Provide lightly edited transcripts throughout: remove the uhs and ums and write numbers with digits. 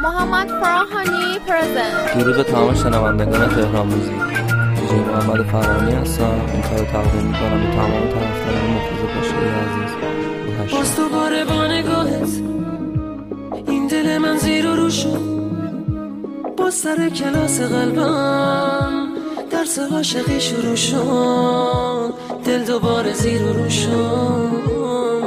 محمد فراهانی پرزنت. درود به تمام شنوندگان تهران موزیک. دیجی محمد فرانی هستم. این کار تقدیم میکنم به تمام طرفداران مفیض پاشایی عزیز. باز دوباره با نگاهت این دل من زیر و رو شد، باز سر کلاس قلبم درس عاشقی شروع شد، دل دوباره زیر و رو شد.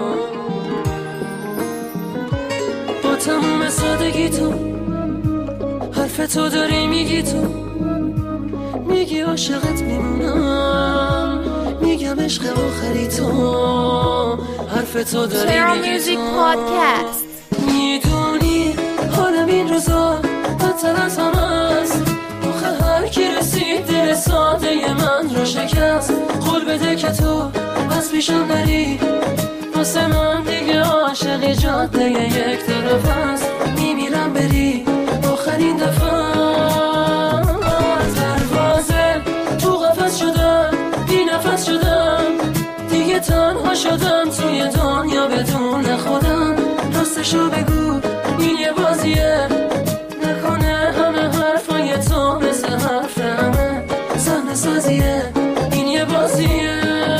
با تموم سادگی تو حرف تو داری میگی، تو میگی عاشقت میمونم، میگم عشق آخری تو، حرف تو داری میگی تو. میدونی حالم این روزا بدتر از همه است، آخه هر کی رسید دل ساده من رو شکست. قول بده که تو بس پیشم نری، واسه من دیگه عاشقی جاده یک طرف است. میمیرم بری آخرین دفعه، دروازه تو قفس شدم، بی نفس شدم، دیگه تنها شدم توی دنیا بدون خودم. راستشو بگو این یه بازیه، نکنه همه حرفای تو مثل حرف همه صحنه سازیه. این یه بازیه.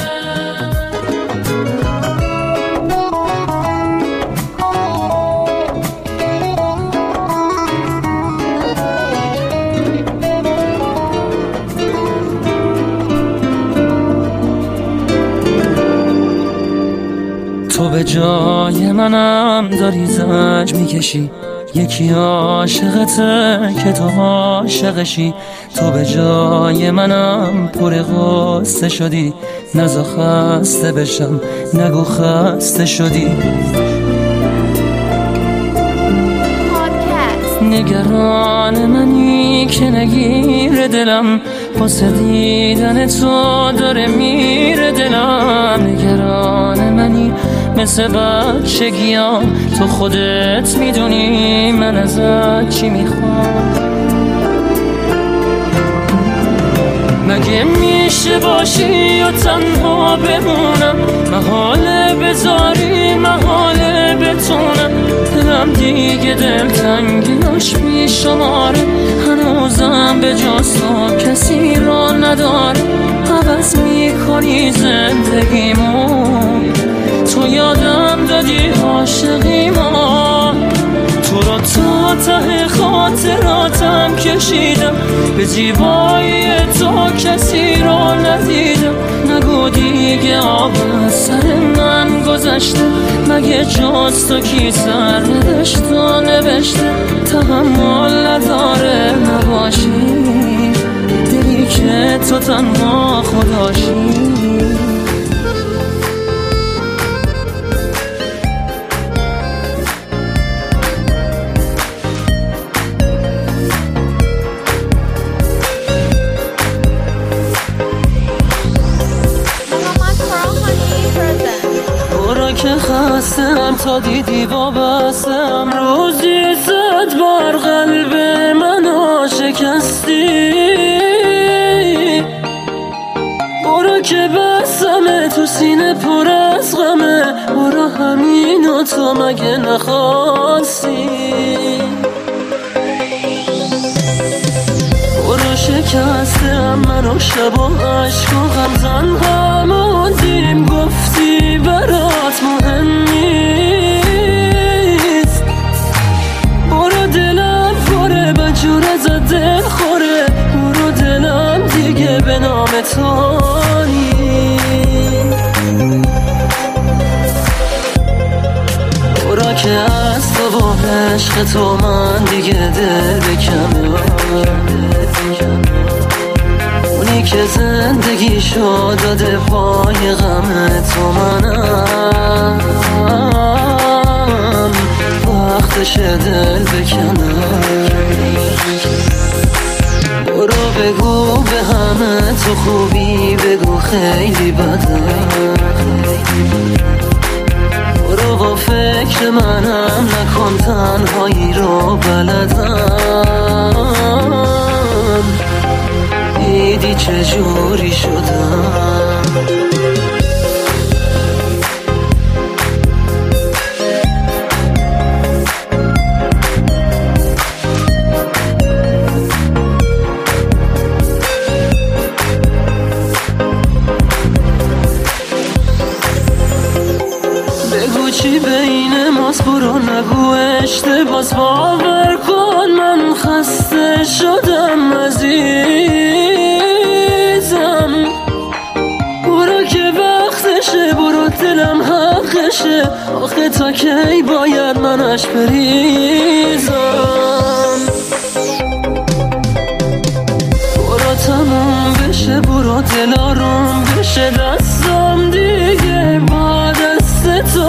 تو به جای منم داری زنج میکشی، یکی عاشقته که تو عاشقشی. تو به جای منم پر غصه شدی، نزا خسته بشم نگو خسته شدی. نگران منی که نگیر دلم، واسه دیدن تو داره میره دلم. نگران منی مثل بچگیام، تو خودت میدونی من ازت چی میخوام. مگه میشه باشی و تنها بمونم، محاله بذاری محاله بتونم. دلم دیگه دلتنگیاش میشماره، هنوزم به جز تو کسی را نداره. عوض میکنی زندگیمو، تو یادم دادی عاشقیمو. تو را تا ته خاطراتم کشیدم، به زیبایی تو کسی را ندیدم. نگو دیگه آب از سر من گذشته، مگه جز تو کی سر نوشت و نوشته. تحمل نداره نباشی، دلی که تو تنها خداشی. که خستم تا دیدی وابستم، روزی زد بر قلب منو شکستی. برو که بسمه تو سینه پر از غمه، برو همینو تو مگه نخواستی. برو شکستم منو شب و عشق و غم تنها موندیم، گفتی برات مهم نیست. برو دلم خوره بجور ازت دل خوره، برو دلم دیگه به نام تو نیست. برو که از تو و عشق تو من دیگه دل بکنم، اونی که زندگی شد داده پای غم تو منم. وقتش دل بکنم، برو بگو به همه تو خوبی، بگو خیلی بدم. برو با فکر منم نکن تنهایی رو بلدم. دیدی چجوری شدم. گذشته باز باور کن من خسته شدم عزیزم. برو که وقتشه، برو دلم حقشه، آخه تا کی باید منش بریزم. برو تموم بشه، برو دل آروم بشه، دستم دیگه با دست تو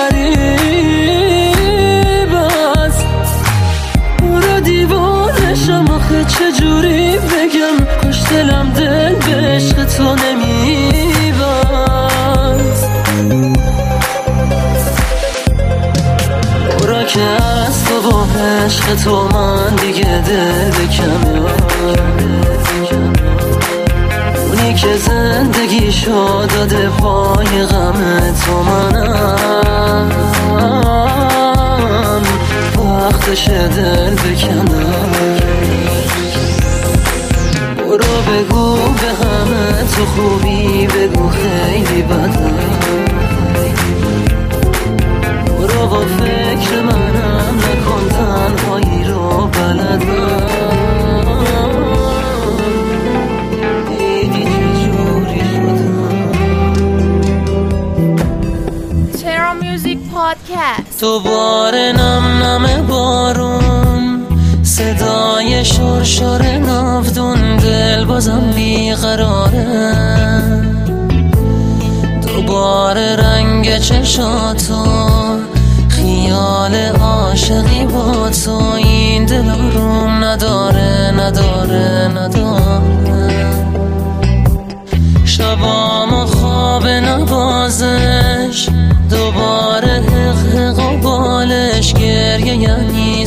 غریب است. برو دیوانشم، آخه چجوری بگم کاش دلم دل به عشق تو نمیبست. برو که از تو با عشق تو من دیگه دل بکنم. اونی که زندگی شو داده پای غم تو منم، وقتش دل بکنم. برو بگو به همه تو خوبی، بگو خیلی بدم. برو با فکر منم نکن تنهایی رو بلدم. دیدی چجوری شدم. Terra Music Podcast. دوباره نم نم بارون، صدای شرشر ناودون، دل بازم بیقراره. دوباره رنگ چشاتو، خیال عاشقی با تو، این دل آروم نداره نداره نداره. شبام خواب نوازش، دوباره حق و بالش، گریه یعنی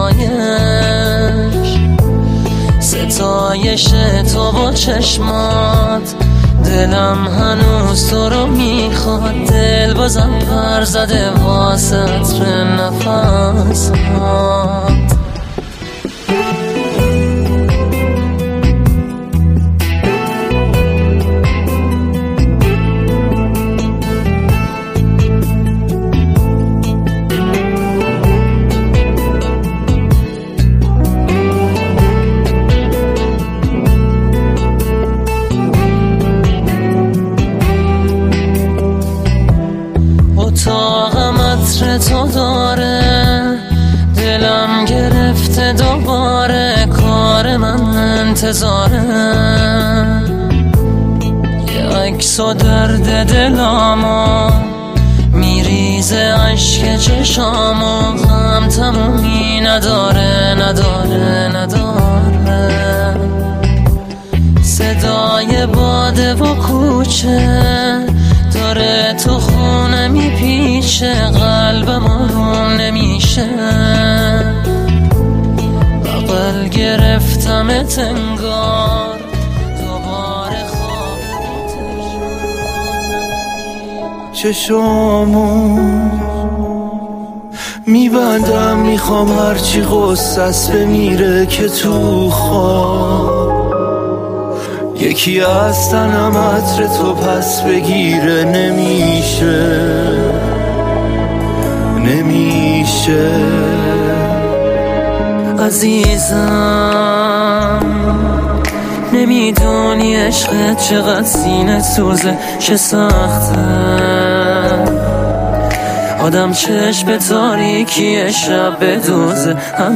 ستایش تو با چشمات. دلم هنوز تو رو میخواد، دل بازم پر زده واسه عطر نفسات. اتاقم عطر تو داره، دلم گرفته دوباره، کار من انتظاره. یه عکس و درد دلامو میریزه عشق چشامو، غم تمومی نداره نداره نداره. صدای باده و کوچه داره تو خونه میپیشه، قلبم آروم نمیشه. بغل گرفتمت انگار دوباره خواب چشامو میبندم، میخوام هرچی غصص بمیره که تو خواب یکی از تنم عطر تو پس بگیره. نمیشه عزیزم، نمیدونی عشقت چقدر سینه سوزه، چه سخته آدم چشم به تاریکی شب بدوزه.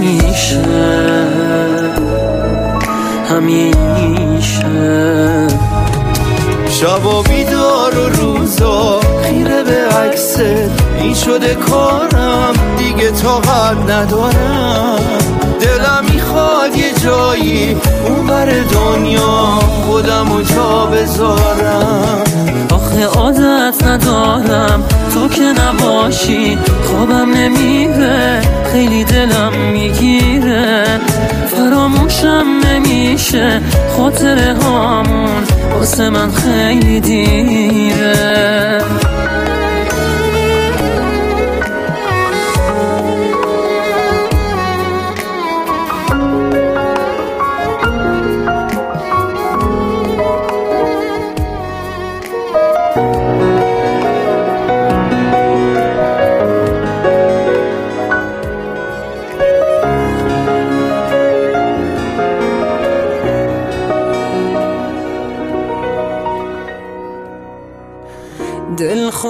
همیشه شبا بیدار و روزا خیره به عکست، این شده کارم دیگه طاقت ندارم. دلم میخواد یه جایی اون بر دنیا خودمو جا بذارم. آخه عادت ندارم تو که نباشی، خوابم نمیره، خیلی دلم میگیره، فراموشم نمیشه خاطره هامون، واسه من خیلی دیره.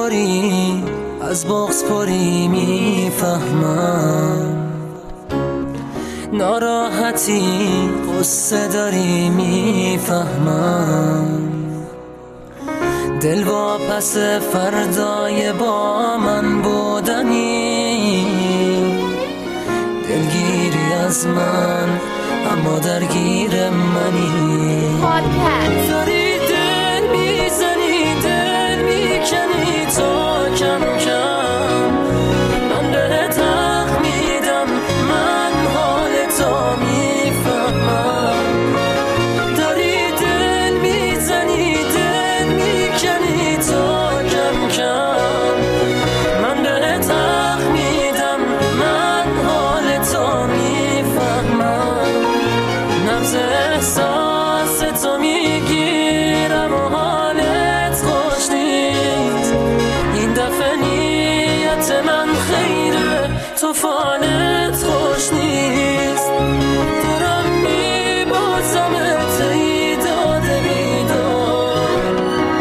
باری از بغض پری میفهمم، ناراحتی قصه داری میفهمم، دل واپس فردای با من بودنی، دلگیری از من اما درگیر منی. داری دل میزنی دل میکنی تا کم کم من بهت حق میدم، من حال تو میفهمم. داری دل میزنی دل میکنی تا کم کم من بهت حق میدم، من حال تو میفهمم. نبض احساس تو میگیرم و حالت خوش نیست، این دفعه نیت من خیره تو فالت خوش نیست. دارم میبازمت ای داده بیدار،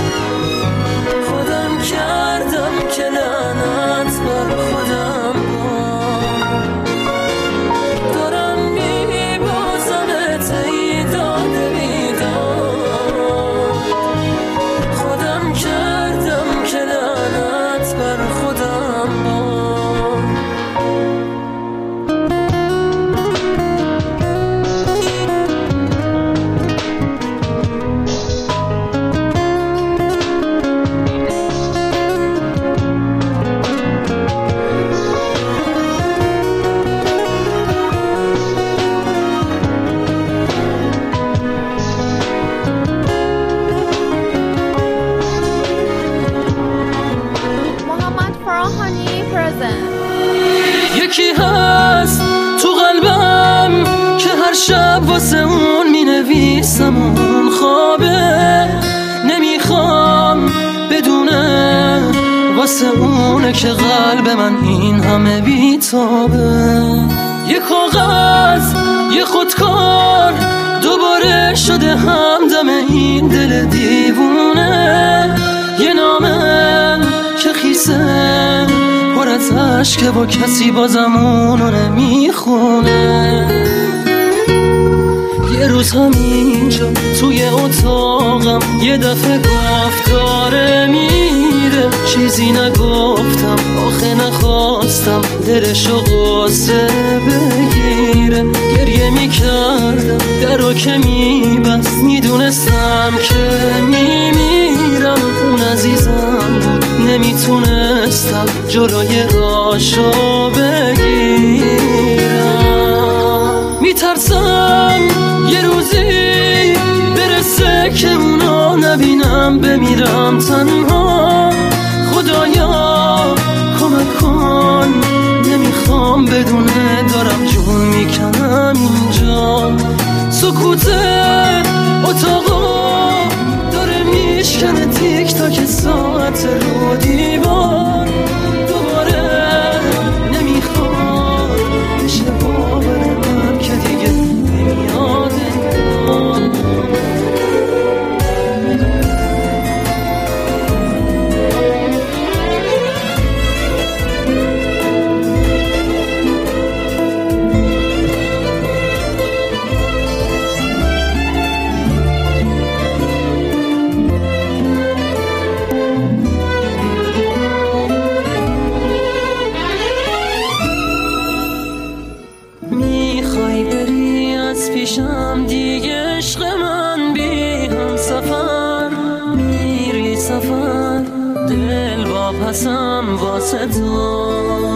خودم کردم که لعنت بر خودم بار. دارم میبازمت ای داده بیدار، خودم کردم که لعنت بر خودم بار. Muhammad Farahani present. یکی هست تو قلبم که هر شب واسه اون می نویسم، اون خوابه نمیخوام بدونه، واسه اونه که قلب من این همه بیتابه. یه کاغذ یه خودکار دوباره شده همدم این دل دیوونه، یه نامه که خیسه پر از عشقه و کسی بازم اونو نمیخونه. یه روز همینجا توی اتاقم یه دفعه گفت داره میره، چیزی نگفتم آخه نخواستم دلشو قصه بگیره. گریه میکردم درو که میبست، میدونستم که میمیرم، اون عزیزم بود نمیتونستم جلوی راشو بگیرم. میترسم یه روزی برسه که اونا نبینم، بمیرم تنها. خدایا کمک کن، نمیخوام بدونه دارم جون میکنم اینجا. سکوت اتاقا داره میشکنه تیک تاک ساعت رو دیوار، دوباره نمیخواد بشه باور من که دیگه نمیاد انگار. میخوای بری از پیشم دیگه عشق من، بی هم سفر میری سفر، دل واپسم واسه تو،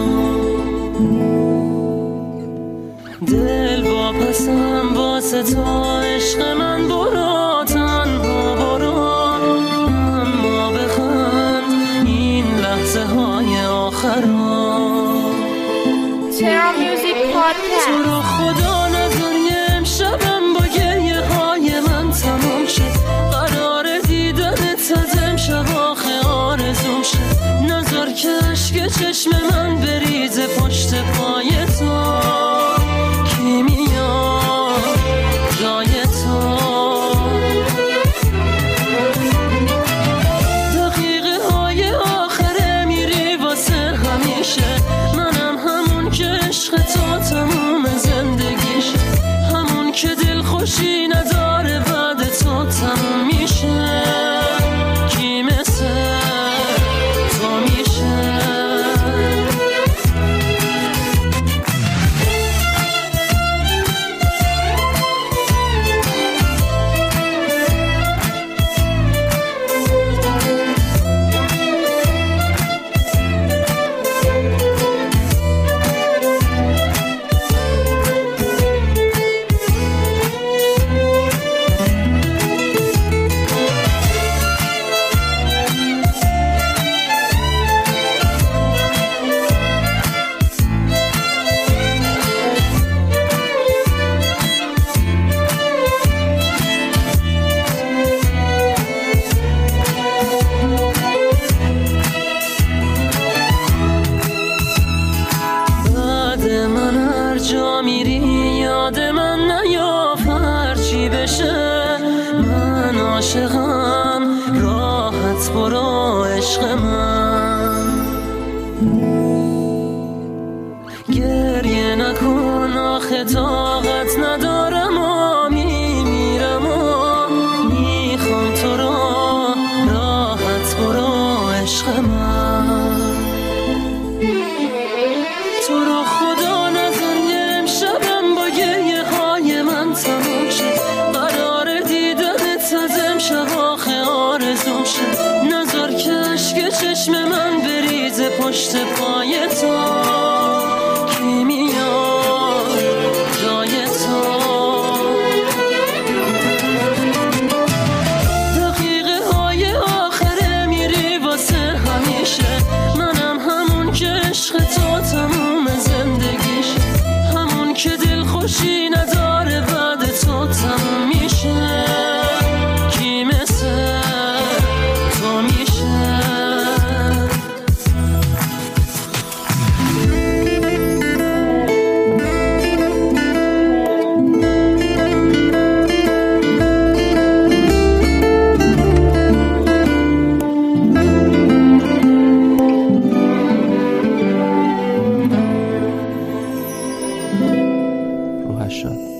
دل واپسم واسه تو. عشق من برو تنها برو، اما بخند این لحظه های آخر Terra Music تو Podcast. رو خدا نذار یه امشبم با گریه های من تمام شد، قرار دیدنت از امشب آخه آرزوم شد. نذار که عشق چشم من بریزه پشت پای تو، کی میاد جای تو. دقیقه های آخر خوشی نداره بعد تو تموم میشه. کی مثل تو میشه؟ جا میری یاد من نیاف هرچی بشه. من عاشقم راحت برو عشق من. گریه نکن آخه طاقت ندارم و میمیرم و میخوام تو رو راحت برو عشق من. تو رو خدا نزن یه امشبم با گریه های من تموم شد. قرار دیدنت از امشب آخه آرزوم شد. نذار که عشق چشم من بریزه پشت پای تو. کی میاد جای تو؟ دقیقه های آخره میری واسه همیشه. منم همون که عشق تو تموم زندگیش. همون که دل خوشی نداره بعد تو تموم میشه. کی مثل تو میشه؟ روحش شد.